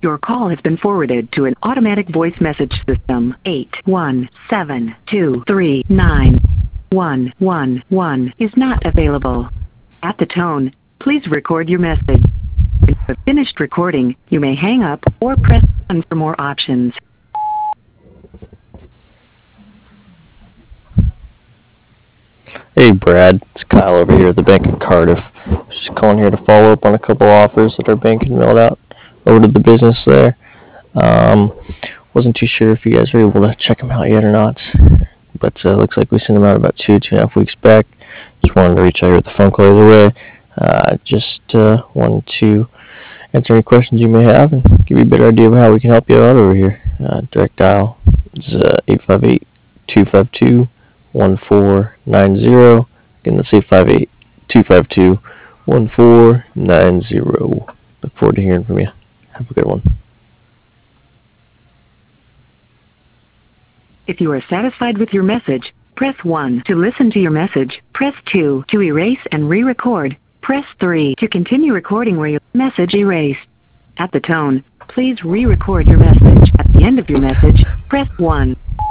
Your call has been forwarded to an automatic voice message system. 817239111 is not available. At the tone, please record your message. When you have finished recording, you may hang up or press 1 for more options. Hey Brad, it's Kyle over here at the Bank of Cardiff. Just calling here to follow up on a couple offers that our bank had mailed out over to the business there. Wasn't too sure if you guys were able to check them out yet or not, but looks like we sent them out about 2.5 weeks back. Just wanted to reach out here with the phone call either way. Just wanted to answer any questions you may have and give you a better idea of how we can help you out over here. Direct dial is 858-252-1490. Again, that's 858-252-1490. Look forward to hearing from you. Have a good one. If you are satisfied with your message, press 1 to listen to your message. Press 2 to erase and re-record. Press 3 to continue recording where your message erased. At the tone, please re-record your message. At the end of your message, press 1.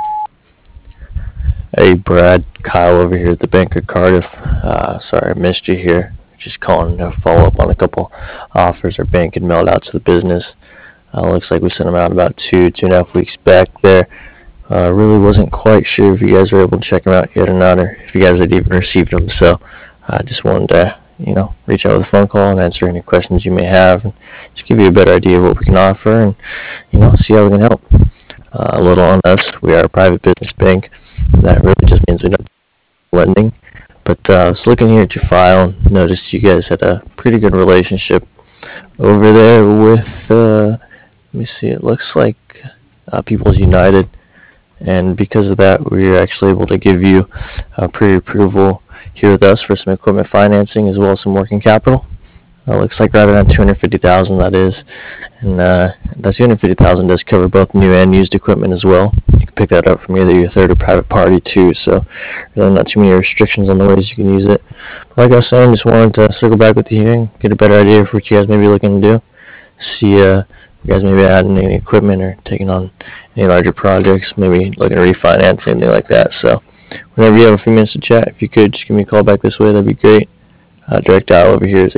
Hey Brad, Kyle over here at the Bank of Cardiff. Sorry I missed you here. Just calling to follow up on a couple offers our bank had mailed out to the business. Looks like we sent them out about 2.5 weeks back there. Really wasn't quite sure if you guys were able to check them out yet or not, or if you guys had even received them. So I just wanted to, reach out with a phone call and answer any questions you may have, and just give you a better idea of what we can offer, and see how we can help. A little on us: we are a private business bank. That really just means we don't do lending. But I was looking here at your file and noticed you guys had a pretty good relationship over there with. Let me see. It looks like People's United. And because of that, we were actually able to give you pre-approval here with us for some equipment financing as well as some working capital. Looks like right around $250,000, that is, and that $250,000 does cover both new and used equipment as well. You can pick that up from either your third or private party too, so really not too many restrictions on the ways you can use it. But like I was saying, just wanted to circle back with you here and get a better idea of what you guys may be looking to do. See if you guys may be adding any equipment or taking on any larger projects, maybe looking to refinance, anything like that. So whenever you have a few minutes to chat, if you could just give me a call back this way, that'd be great. Direct dial over here is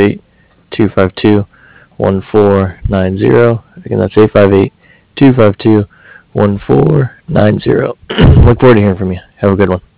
858-252-1490. Again, that's 858-252-1490. Look forward to hearing from you. Have a good one.